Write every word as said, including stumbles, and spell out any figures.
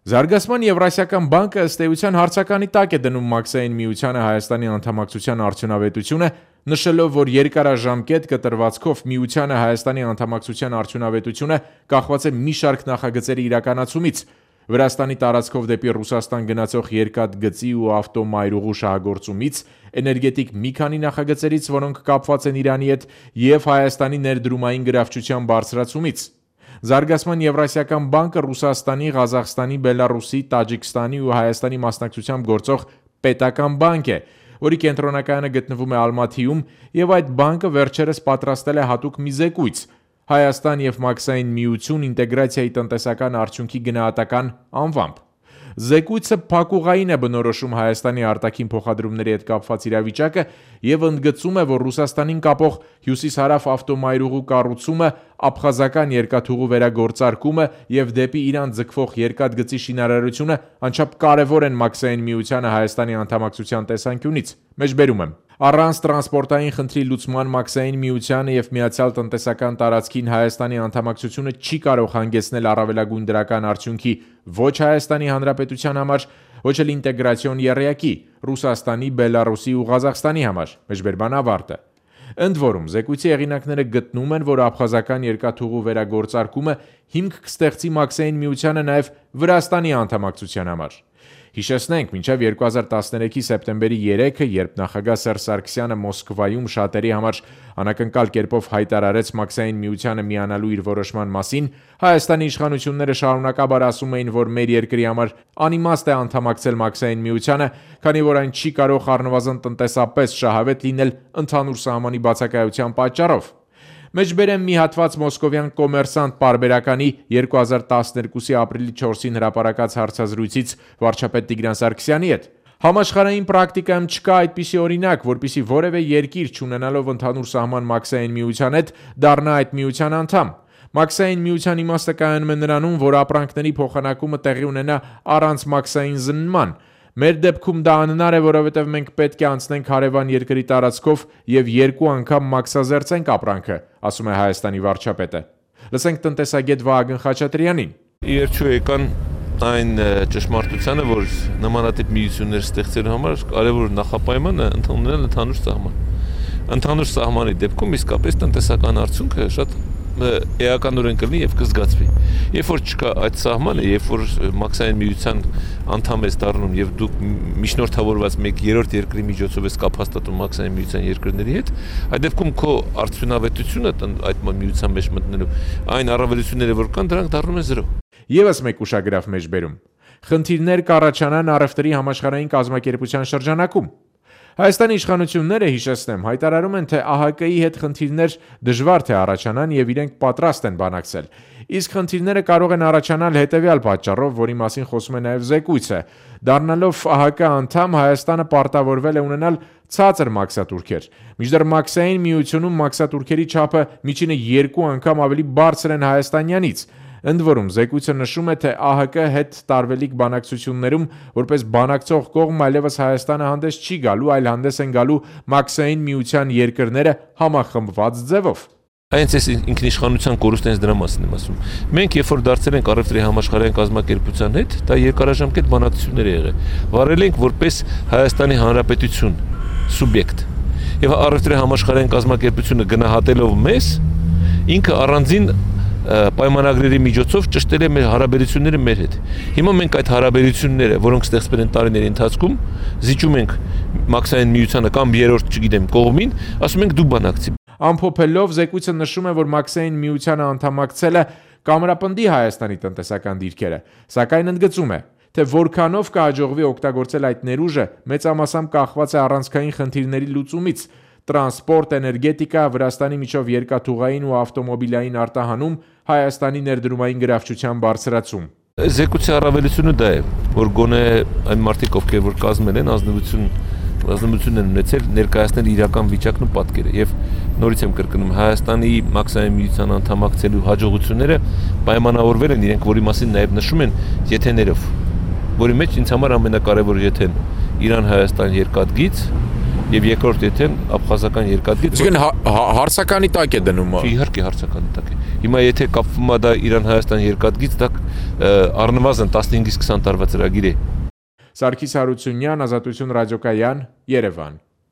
Զարգացման Եվրասիական բանկը ըստ էության հարցականի տակ է դնում Մաքսային միությանը Հայաստանի անդամակցության արդյունավետությունը, նշելով, որ երկարաժամկետ կտրվածքով միությանը Հայաստանի անդամակցության արդյունավետությունը կախված է մի շարք նախագծերի իրականացումից, Վրաստանի տարածքով դեպի Ռուսաստան գնացող երկաթգծի ու ավտոմայրուղու շահագործումից, էներգետիկ մի քանի նախագծերից, որոնք կապված են Իրանի հետ, և Հայաստանի ներդրումային գրավչության բարձրացումից։ Զարգացման Եվրասիական բանկը Ռուսաստանի, Ղազախստանի, Բելառուսի, Տաջիկստանի ու Հայաստանի մասնակցությամբ գործող պետական բանկ է, որի կենտրոնակայանը գտնվում է Ալմաթիում, և այդ բանկը վերջերս պատրաստել է հատուկ մի զեկույց Հայաստան և Մաքսային միություն ինտեգրացիայի տնտեսական արդյունքի գնահատական անվամբ։ Զեկույցը փակուղային է բնորոշում Հայաստանի արտաքին փոխադրումների հետ կապված իրավիճակը և ընդգծում է, որ Ռուսաստանին կապող հյուսիս-հարավ ավտոմայրուղու կառուցումը, աբխազական երկաթուղու վերագործարկումը և դեպի Իրան ձգվող երկաթգծի շինարարությունը անչափ կարևոր են Մաքսային միությանը Հայաստանի անդամակցության տեսանկյունից։ Մեջբերում եմ. Առանց տրանսպորտային խնդրի լուծման Մաքսային միությանը և Միացյալ տնտեսական տարածքին Հայաստանի անդամակցությունը չի կարող հանգեցնել առավելագույն դրական արդյունքի ոչ Հայաստանի Հանրապետության համար, ոչ էլ ինտեգրացիոն եռյակի Ռուսաստանի, Բելառուսի ու Ղազախստանի համար։ Մեջբերման ավարտը։ Ընդ որում, զեկույցի հեղինակները գտնում են, որ աբխազական երկաթուղու վերագործարկումը հիմք կստեղծի Մաքսային միությանը նաև Վրաստանի անդամակցության համար։ Հիշեցնենք, մինչև երկու հազար տասներեքի սեպտեմբերի երեքը, երբ նախագահ Սերժ Սարգսյանը Մոսկվայում շատերի համար անակնկալ կերպով հայտարարեց Մաքսային միությանը միանալու իր որոշման մասին, Հայաստանի իշխանությունները շարունակաբար ասում էին, որ մեր երկրի համար անիմաստ է անդամակցել Մաքսային միությանը, քանի որ այն չի կարող առնվազն տնտեսապես շահավետ լինել ընդհանուր սահմանի բացակայության պատճառով։ Մեջբերեմ մի հատված մոսկովյան Կոմերսանտ պարբերականի երկու հազար տասներկուսի ապրիլի չորսին հրապարակած հարցազրույցից վարչապետ Տիգրան Սարգսյանի հետ։ Համաշխարհային պրակտիկայում չկա այդպիսի օրինակ, որպեսզի որևէ երկիր չունենալով ընդհանուր սահման Մաքսային միության հետ դառնա այդ միության անդամ։ Մաքսային միության իմաստը կայանում է նրանում, որ ապրանքների փոխանակումը տեղի ունենա առանց մաքսային զննման։ Մեր դեպքում դա անհնար է, որովհետև մենք պետք է անցնենք հարևան երկրի տարածքով և երկու անգամ մաքսազերծենք ապրանքը, ասում է Հայաստանի վարչապետը։ Լսենք տնտեսագետ Վահագն Խաչատրյանին։ Իերչու եկան այն ճշմարտությանը, որ նմանատիպ միություններ ստեղծելու համար կարևոր նախապայմանը ընդունել ընդհանուր սահման։ Ընդհանուր սահմանի դեպքում իսկապես տնտեսական արդյունքը շատ էականորեն կլինի և կզգացվի։ Երբ որ չկա այդ սահմանը, երբ որ Մաքսային միության անդամ ես դառնում և դուք միջնորդավորված մեկ երրորդ երկրի միջոցով ես կապ հաստատում Մաքսային միության երկրների հետ, այդ դեպքում քո արդյունավետությունը այդ միության մեջ մտնելու այն առավելությունները, որ կան, դրանք դառնում են զրո։ Եվս մեկ ուշագրավ մեջբերում։ Խնդիրներ կառաջանան առևտրի համաշխարհային կազմակերպության շրջանակում։ Հայաստանի իշխանությունները, հիշեցնեմ, հայտարարում են, թե ԱՀԿ-ի հետ խնդիրներ դժվար թե առաջանան և իրենք պատրաստ են բանակցել։ Իսկ խնդիրները կարող են առաջանալ հետևյալ պատճառով, որի մասին խոսում է նաև զեկույցը։ Դառնալով ԱՀԿ անդամ, Հայաստանը պարտավորվել է ունենալ ցածր մաքսատուրքեր։ Մինչդեռ Մաքսային միությունում մաքսատուրքերի չափը միջինը երկու անգամ ավելի բարձր են հայաստանյանից։ Ընդ որում, զեկույցը նշում է, թե ԱՀԿ հետ տարվելիք բանակցություններում որպես բանակցող կողմ այլևս Հայաստանը հանդես չի գալու, այլ հանդես են գալու Մաքսային միության երկրները համախմբված ձևով։ Այնց էս ինքնիշխանության կորուստն էս դրա մասին եմ ասում։ Մենք երբ որ դարձել ենք առևտրի համաշխարհային կազմակերպության հետ, դա երկարաժամկետ բանակցություններ է եղել։ Վարել ենք որպես Հայաստանի Հանրապետություն սուբյեկտ։ Եվ առևտրի համաշխարհային կազմակերպությունը գնահատելով մեզ, ինքը առանձին պայմանագրերի միջոցով ճշտել է մեր հարաբերությունները մեր հետ։ Հիմա մենք այդ հարաբերությունները, որոնք ստեղծվել են տարիների ընթացքում, զիջում ենք Մաքսային միությանը կամ երրորդ, չգիտեմ, կողմին, ասում ենք դու բանակցի։ Ամփոփելով, զեկույցը նշում է, որ Մաքսային միությանը անդամակցելը կամրապնդի Հայաստանի տնտեսական դիրքերը, սակայն ընդգծում է, թե որքանով կհաջողվի օգտագործել այդ ներուժը, մեծամասամբ կախված է առանցքային խնդիրների լուծումից՝ տրանսպորտ, էներգետիկա, Վրաստանի միջով երկաթուղային ու ավտոմոբիլային արտահանում, Հայաստանի ներդրումային գրավչության բարձրացում։ Զեկույցի առավելությունը դա է, որ գոնե այն մարդիկ, ովքեր որ կազմել են ազնվություն ազնվություն են ունեցել ներկայացնել իրական վիճակն ու պատկերը եւ նորից եմ կրկնում Հայաստանի Մաքսային միության անդամակցելու հաջողությունները պայմանավորվել են իրենք, որի մասին նաեւ նշում են եթեներով, որի մեջ ինձ համար ամենակարևոր եթեն Իրան-Հայաստան երկաթգիծ եւ երկրորդ եթեն աբխազական երկաթգիծ։ Իսկ հարցականի տակ է դնում։ Իհարկե հարցականի տակ է։ Հիմա եթե կապվում է դա Իրան-Հայաստան երկաթգիծ, դա առնվազն տասնհինգից քսան տարվա ծրագիր է։ Սարգիս Հարությունյան, Ազատություն ռադիոկայան, Երևան։